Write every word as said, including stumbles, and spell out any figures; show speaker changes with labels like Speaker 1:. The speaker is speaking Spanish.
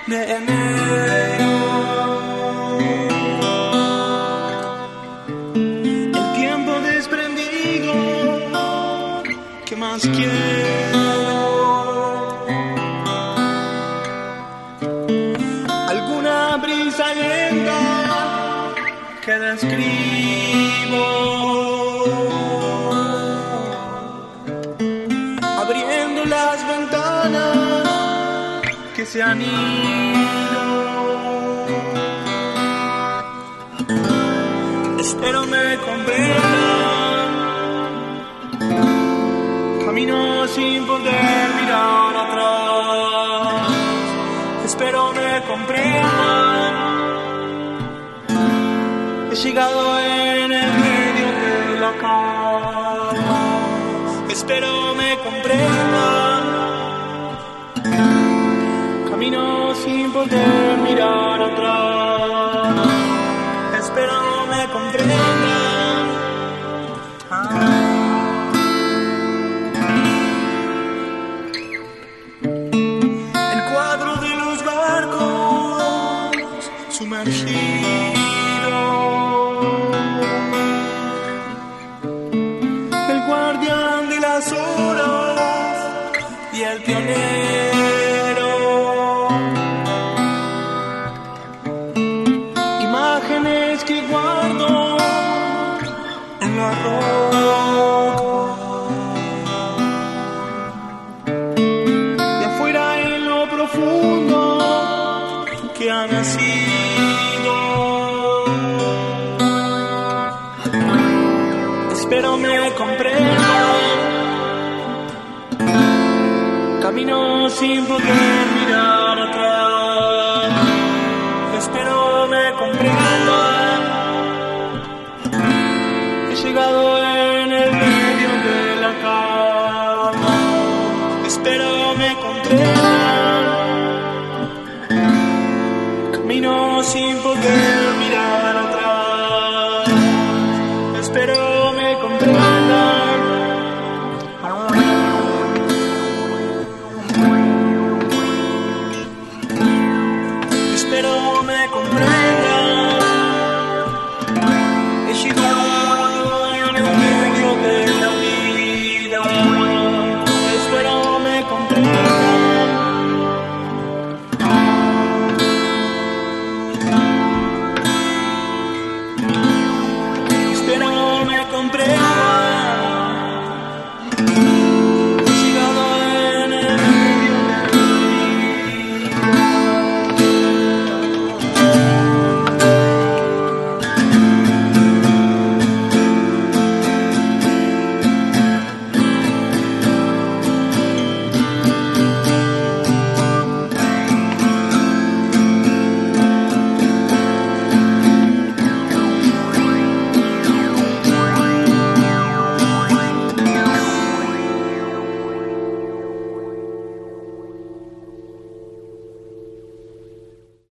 Speaker 1: de enero. El tiempo desprendido, ¿qué más quiero? Alguna brisa lenta que describo, abriendo las ventanas que se han ido. Espero me comprendan, camino sin poder mirar atrás. Espero me comprendan, he llegado en el medio de la calma. Espero me comprendan, camino sin poder mirar atrás. Espero me comprendan. Ah. El cuadro de los barcos sumergidos, el guardián de las horas y el pionero. Imágenes que guardo en la roca, de afuera en lo profundo que ha nacido. Espero me comprendan, camino sin poder mirar atrás. Espero me comprendan, he llegado en el medio de la calma. Espero me comprendan.